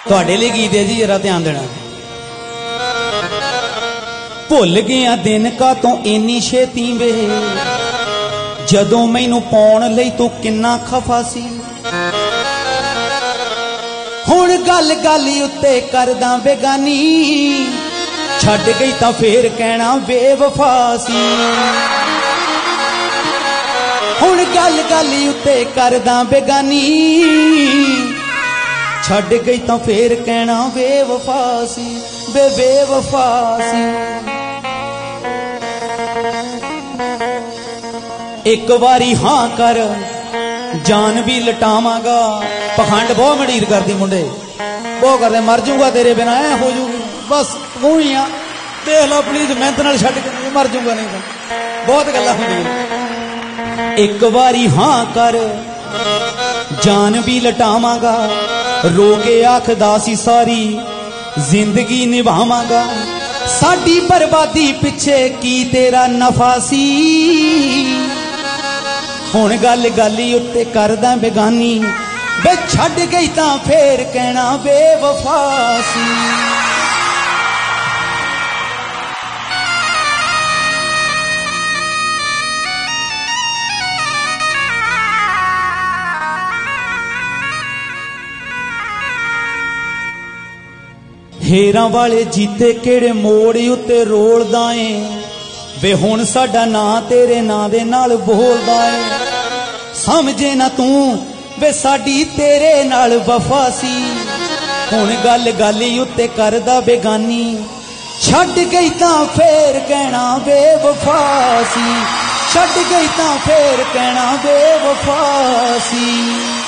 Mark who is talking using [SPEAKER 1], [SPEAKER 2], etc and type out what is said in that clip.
[SPEAKER 1] तुहाडे लई गीत है जी, जरा ध्यान देना। भुल गया दिन का तो इन्नी छेती वे, जदों मैनू पाउण लई तू किन्ना खफा सी। हुण गल गल उत्ते करदा बेगानी, छड्ड गई तां फेर कहना बेवफा सी। हुण गल गल उत्ते करदा बेगानी, छड्ड गई तां फेर कहना बेवफा सी, बेवफा सी। एक बारी हाँ कर जान भी लटावांगा। पखंड बहुत मंडीर करदी मुंडे, बहुत करदे मर जूंगा तेरे बिना, ऐ हो जूगी बस तू ही आ, देख लो प्लीज मेहनत नाल छड्ड के मर जूंगा नहीं तो बहुत गल्लां हुंदियां। एक बारी हाँ कर जान भी लटावांगा, रो के आखदा सी सारी जिंदगी निभावांगा। साडी बर्बादी पिछे की तेरा नफा सी। हुण गल गली उत्ते करदा बेगानी, बे छड्ड गई तां फेर कहना बेवफा सी। हेरां वाले जीते केड़े मोड़ उत्ते रोलदा ए, वे हुण साडा नां तेरे नां दे नाल बोलदा ए। समझे ना तू वे साडी तेरे नाल वफा सी। हुण गल गली उत्ते करदा बेगानी, छड्ड गई तां फेर कहना बेवफा सी। छड्ड गई तां फेर कहना बेवफा सी।